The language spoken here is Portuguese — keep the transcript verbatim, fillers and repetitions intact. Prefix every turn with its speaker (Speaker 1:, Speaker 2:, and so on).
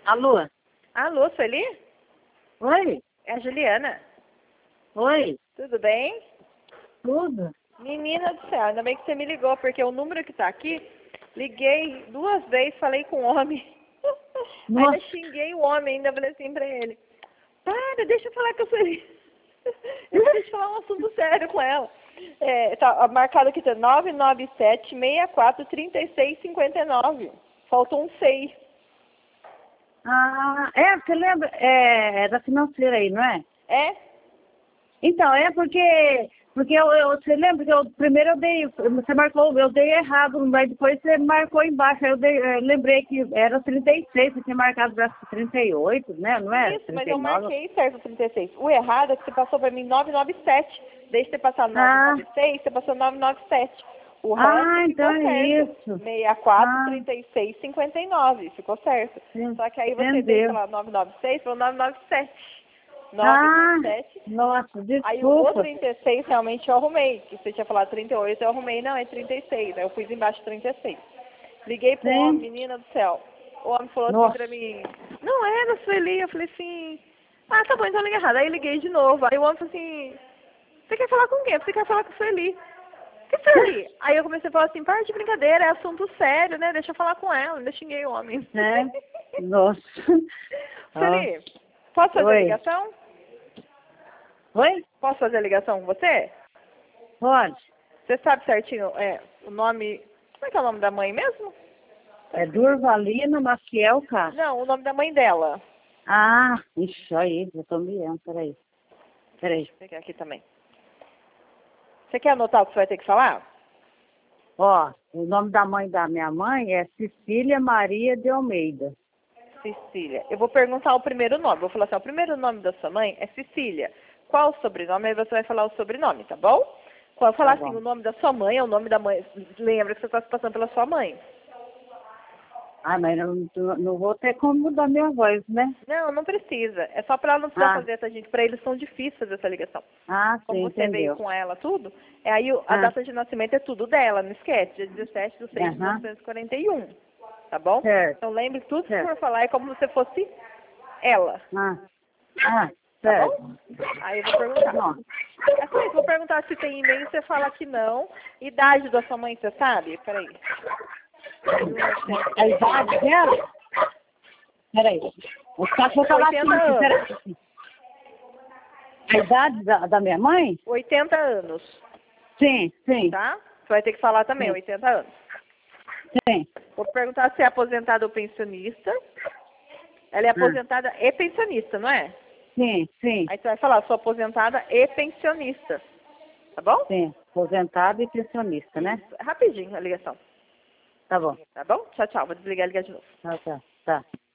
Speaker 1: Alô?
Speaker 2: Alô, Sueli?
Speaker 1: Oi?
Speaker 2: É a Juliana.
Speaker 1: Oi?
Speaker 2: Tudo bem?
Speaker 1: Tudo?
Speaker 2: Menina do céu, ainda bem que você me ligou, porque o número que tá aqui, liguei duas vezes, falei com o homem.
Speaker 1: Nossa.
Speaker 2: Ainda xinguei o homem, ainda falei assim pra ele. Para, deixa eu falar com a Sueli. Eu preciso falar um assunto sério com ela. É, tá marcado aqui, tá nove nove sete, seis quatro, três seis cinco nove. Faltou um seis.
Speaker 1: Ah, é, você lembra? É, é da financeira aí, não é?
Speaker 2: É?
Speaker 1: Então, é porque, porque eu, eu, você lembra que eu, primeiro eu dei, você marcou, eu dei errado, mas depois você marcou embaixo, aí eu, dei, eu lembrei que era trinta e seis, você tinha marcado para trinta e oito, né? Não era?
Speaker 2: Isso, mas
Speaker 1: trinta e
Speaker 2: eu
Speaker 1: nove?
Speaker 2: marquei certo trinta e seis. O errado é que você passou pra mim nove nove sete. Desde você passar
Speaker 1: Ah,
Speaker 2: nove nove seis, você passou nove nove sete. O resto
Speaker 1: ah,
Speaker 2: ficou
Speaker 1: então é
Speaker 2: certo.
Speaker 1: isso.
Speaker 2: sessenta e quatro,
Speaker 1: Ah,
Speaker 2: trinta e seis, cinquenta e nove. Ficou certo. Só que aí você deixa
Speaker 1: entendeu.
Speaker 2: lá nove nove seis, falou nove nove sete.
Speaker 1: Ah,
Speaker 2: nove nove sete.
Speaker 1: nossa,
Speaker 2: Aí o o
Speaker 1: desculpa.
Speaker 2: trinta e seis realmente eu arrumei. Que você tinha falado trinta e oito, eu arrumei. Não, é trinta e seis. Aí eu pus embaixo trinta e seis. Liguei pro homem,
Speaker 1: Sim.
Speaker 2: menina do céu. O homem falou assim
Speaker 1: Nossa.
Speaker 2: pra mim, não era, Sueli. Eu falei assim, ah, tá bom, então liga errado. Aí liguei de novo. Aí o homem falou assim, você quer falar com quem? Você quer falar com a Sueli. Que Sueli? Aí eu comecei a falar assim, para de brincadeira, é assunto sério, né? Deixa eu falar com ela. Ainda xinguei o homem.
Speaker 1: É? Nossa.
Speaker 2: Sueli, posso fazer a
Speaker 1: Oi.
Speaker 2: ligação?
Speaker 1: Oi?
Speaker 2: Posso fazer a ligação com você?
Speaker 1: Pode.
Speaker 2: Você sabe certinho é, o nome... Como é que é o nome da mãe mesmo?
Speaker 1: É Durvalina Maciel Castro.
Speaker 2: Não, o nome da mãe dela.
Speaker 1: Ah, ixi, aí, eu tô me vendo, peraí. Peraí.
Speaker 2: Deixa eu pegar aqui também. Você quer anotar o que você vai ter que falar?
Speaker 1: Ó, o nome da mãe da minha mãe é Cecília Maria de Almeida.
Speaker 2: Cecília. Eu vou perguntar o primeiro nome. Vou falar assim, ó, o primeiro nome da sua mãe é Cecília. Qual o sobrenome? Aí você vai falar o sobrenome, tá bom? Quando eu falar
Speaker 1: Tá
Speaker 2: assim,
Speaker 1: bom.
Speaker 2: o nome da sua mãe é o nome da mãe. Lembra que você está se passando pela sua mãe.
Speaker 1: Ah, mas eu não, não vou ter como mudar minha voz, né?
Speaker 2: Não, não precisa. É só para ela não precisar
Speaker 1: Ah,
Speaker 2: fazer essa gente. Para eles são difíceis fazer essa ligação.
Speaker 1: ah, sim,
Speaker 2: Como você veio
Speaker 1: entendeu.
Speaker 2: com ela, tudo, é aí o- a
Speaker 1: Ah,
Speaker 2: data de nascimento é tudo dela, não esquece. Dia dezessete de seis de mil
Speaker 1: aham,
Speaker 2: novecentos e quarenta e um. Tá bom?
Speaker 1: certo,
Speaker 2: Então lembre tudo que
Speaker 1: certo.
Speaker 2: for falar é como se fosse ela.
Speaker 1: Ah, ah,
Speaker 2: Tá bom?
Speaker 1: certo.
Speaker 2: Aí eu vou perguntar.
Speaker 1: Bom,
Speaker 2: É só isso, vou perguntar se tem e-mail, você fala que não. Idade da sua mãe, você sabe? Peraí. mil novecentos e
Speaker 1: a
Speaker 2: quarenta e
Speaker 1: idade
Speaker 2: um.
Speaker 1: dela? Peraí. Os cachorros estão latindo
Speaker 2: oitenta
Speaker 1: aqui,
Speaker 2: anos.
Speaker 1: peraí. A idade da, da minha mãe?
Speaker 2: oitenta anos,
Speaker 1: Sim, sim,
Speaker 2: tá? Você vai ter que falar também,
Speaker 1: sim,
Speaker 2: oitenta anos.
Speaker 1: sim.
Speaker 2: Vou perguntar se é aposentada ou pensionista. Ela é
Speaker 1: Ah,
Speaker 2: aposentada e pensionista, não é?
Speaker 1: sim, sim,
Speaker 2: Aí você vai falar, sou aposentada e pensionista. Tá bom?
Speaker 1: sim. Aposentado e pensionista, né?
Speaker 2: Isso. Rapidinho a ligação.
Speaker 1: Tá bom.
Speaker 2: Tá bom? Tchau, tchau. Vou desligar e ligar de novo.
Speaker 1: Tá, tá, tá.